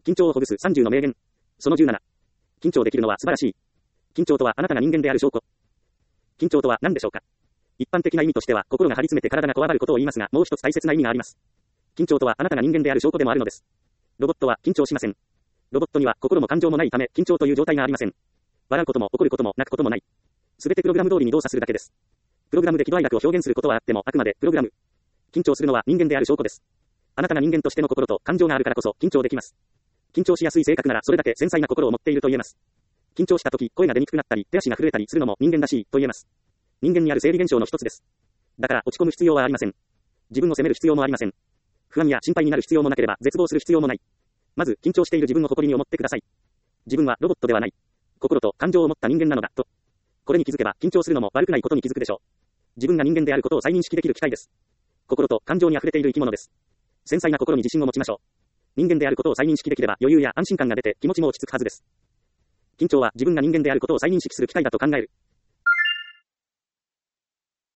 緊張をほぐす30の名言。その17。緊張できるのは素晴らしい。緊張とはあなたが人間である証拠。緊張とは何でしょうか。一般的な意味としては、心が張り詰めて体がこわばることを言いますが、もう一つ大切な意味があります。緊張とはあなたが人間である証拠でもあるのです。ロボットは緊張しません。ロボットには心も感情もないため、緊張という状態がありません。笑うことも怒ることも泣くこともない。すべてプログラム通りに動作するだけです。プログラムで喜怒哀楽を表現することはあっても、あくまでプログラム。緊張するのは人間である証拠です。あなたが人間としての心と感情があるからこそ緊張できます。緊張しやすい性格ならそれだけ繊細な心を持っていると言えます。緊張したとき、声が出にくくなったり、手足が震えたりするのも人間らしいと言えます。人間にある生理現象の一つです。だから落ち込む必要はありません。自分を責める必要もありません。不安や心配になる必要もなければ絶望する必要もない。まず、緊張している自分を誇りに思ってください。自分はロボットではない。心と感情を持った人間なのだ、と。これに気づけば、緊張するのも悪くないことに気づくでしょう。自分が人間であることを再認識できる機会です。心と感情に溢れている生き物です。繊細な心に自信を持ちましょう。人間であることを再認識できれば余裕や安心感が出て気持ちも落ち着くはずです。緊張は自分が人間であることを再認識する機会だと考える。